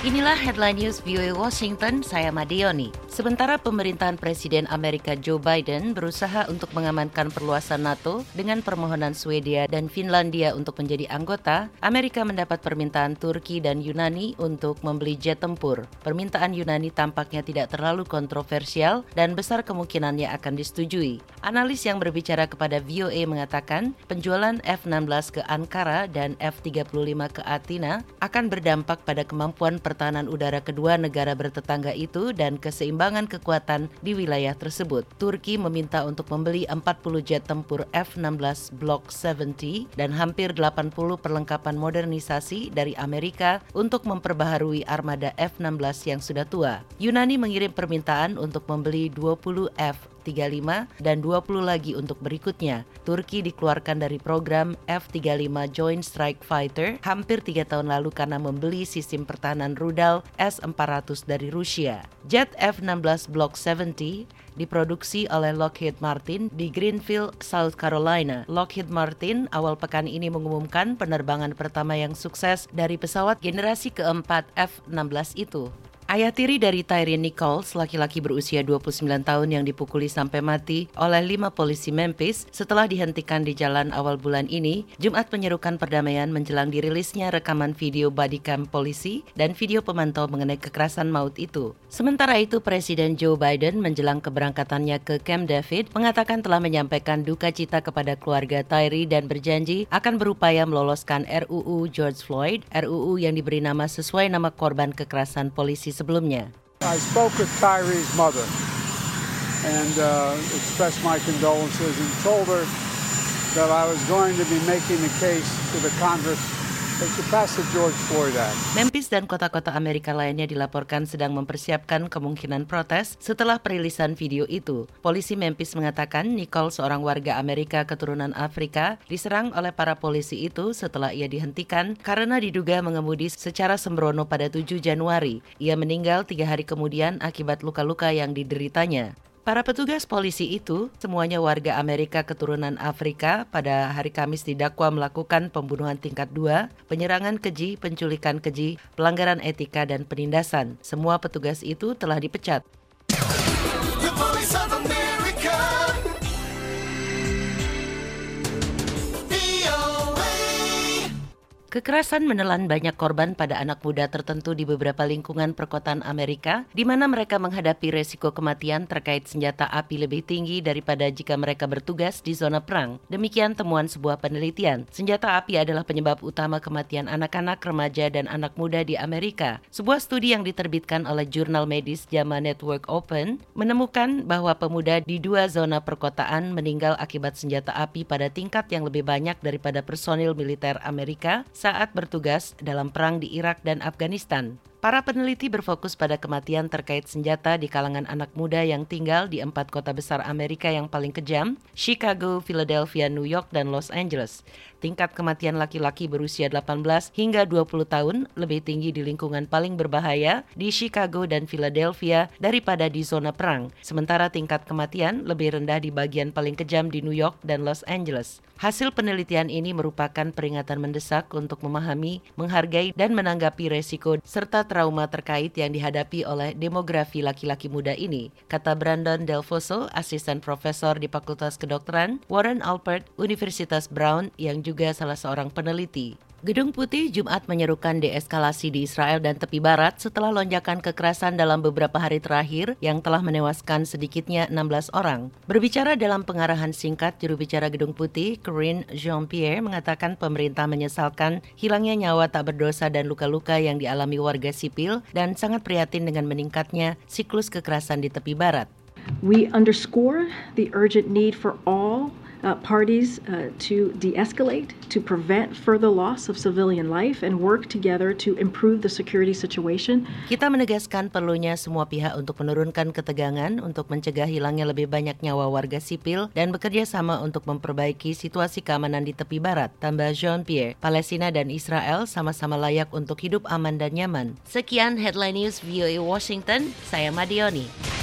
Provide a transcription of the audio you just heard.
Inilah Headline News VOA Washington, saya Madioni. Sementara pemerintahan Presiden Amerika Joe Biden berusaha untuk mengamankan perluasan NATO dengan permohonan Swedia dan Finlandia untuk menjadi anggota, Amerika mendapat permintaan Turki dan Yunani untuk membeli jet tempur. Permintaan Yunani tampaknya tidak terlalu kontroversial dan besar kemungkinannya akan disetujui. Analis yang berbicara kepada VOA mengatakan penjualan F-16 ke Ankara dan F-35 ke Athena akan berdampak pada kemampuan pertahanan udara kedua negara bertetangga itu dan keseimbangan kekuatan di wilayah tersebut. Turki meminta untuk membeli 40 jet tempur F-16 Block 70 dan hampir 80 perlengkapan modernisasi dari Amerika untuk memperbaharui armada F-16 yang sudah tua. Yunani mengirim permintaan untuk membeli 20 F-35 dan 20 lagi untuk berikutnya. Turki dikeluarkan dari program F-35 Joint Strike Fighter hampir 3 tahun lalu karena membeli sistem pertahanan rudal S-400 dari Rusia. Jet F-16 Block 70 diproduksi oleh Lockheed Martin di Greenville, South Carolina. Lockheed Martin awal pekan ini mengumumkan penerbangan pertama yang sukses dari pesawat generasi keempat F-16 itu. Ayah tiri dari Tyre Nichols, laki-laki berusia 29 tahun yang dipukuli sampai mati oleh 5 polisi Memphis setelah dihentikan di jalan awal bulan ini, Jumat menyerukan perdamaian menjelang dirilisnya rekaman video bodycam polisi dan video pemantau mengenai kekerasan maut itu. Sementara itu, Presiden Joe Biden menjelang keberangkatannya ke Camp David mengatakan telah menyampaikan duka cita kepada keluarga Tyre dan berjanji akan berupaya meloloskan RUU George Floyd, RUU yang diberi nama sesuai nama korban kekerasan polisi sebelumnya. I spoke with Tyre's mother and expressed my condolences and told her that I was going to be making the case to the Congress to pass the George Floyd Act. Memphis dan kota-kota Amerika lainnya dilaporkan sedang mempersiapkan kemungkinan protes setelah perilisan video itu. Polisi Memphis mengatakan Nicole, seorang warga Amerika keturunan Afrika, diserang oleh para polisi itu setelah ia dihentikan karena diduga mengemudi secara sembrono pada 7 Januari. Ia meninggal 3 hari kemudian akibat luka-luka yang dideritanya. Para petugas polisi itu, semuanya warga Amerika keturunan Afrika, pada hari Kamis didakwa melakukan pembunuhan tingkat 2, penyerangan keji, penculikan keji, pelanggaran etika, dan penindasan. Semua petugas itu telah dipecat. Kekerasan menelan banyak korban pada anak muda tertentu di beberapa lingkungan perkotaan Amerika, di mana mereka menghadapi resiko kematian terkait senjata api lebih tinggi daripada jika mereka bertugas di zona perang. Demikian temuan sebuah penelitian. Senjata api adalah penyebab utama kematian anak-anak, remaja, dan anak muda di Amerika. Sebuah studi yang diterbitkan oleh jurnal medis JAMA Network Open menemukan bahwa pemuda di 2 zona perkotaan meninggal akibat senjata api pada tingkat yang lebih banyak daripada personil militer Amerika saat bertugas dalam perang di Irak dan Afghanistan. Para peneliti berfokus pada kematian terkait senjata di kalangan anak muda yang tinggal di 4 kota besar Amerika yang paling kejam, Chicago, Philadelphia, New York, dan Los Angeles. Tingkat kematian laki-laki berusia 18 hingga 20 tahun lebih tinggi di lingkungan paling berbahaya di Chicago dan Philadelphia daripada di zona perang. Sementara tingkat kematian lebih rendah di bagian paling kejam di New York dan Los Angeles. Hasil penelitian ini merupakan peringatan mendesak untuk memahami, menghargai, dan menanggapi resiko serta trauma terkait yang dihadapi oleh demografi laki-laki muda ini, kata Brandon Delfoso, asisten profesor di Fakultas Kedokteran Warren Alpert, Universitas Brown, yang juga salah seorang peneliti. Gedung Putih Jumat menyerukan deeskalasi di Israel dan tepi barat setelah lonjakan kekerasan dalam beberapa hari terakhir yang telah menewaskan sedikitnya 16 orang. Berbicara dalam pengarahan singkat, juru bicara Gedung Putih, Karine Jean-Pierre, mengatakan pemerintah menyesalkan hilangnya nyawa tak berdosa dan luka-luka yang dialami warga sipil dan sangat prihatin dengan meningkatnya siklus kekerasan di tepi barat. We underscore the urgent need for all parties to de-escalate, to prevent further loss of civilian life and work together to improve the security situation. Kita menegaskan perlunya semua pihak untuk menurunkan ketegangan, untuk mencegah hilangnya lebih banyak nyawa warga sipil dan bekerja sama untuk memperbaiki situasi keamanan di tepi barat, tambah Jean-Pierre. Palestina dan Israel sama-sama layak untuk hidup aman dan nyaman. Sekian Headline News VOA Washington, saya Madioni.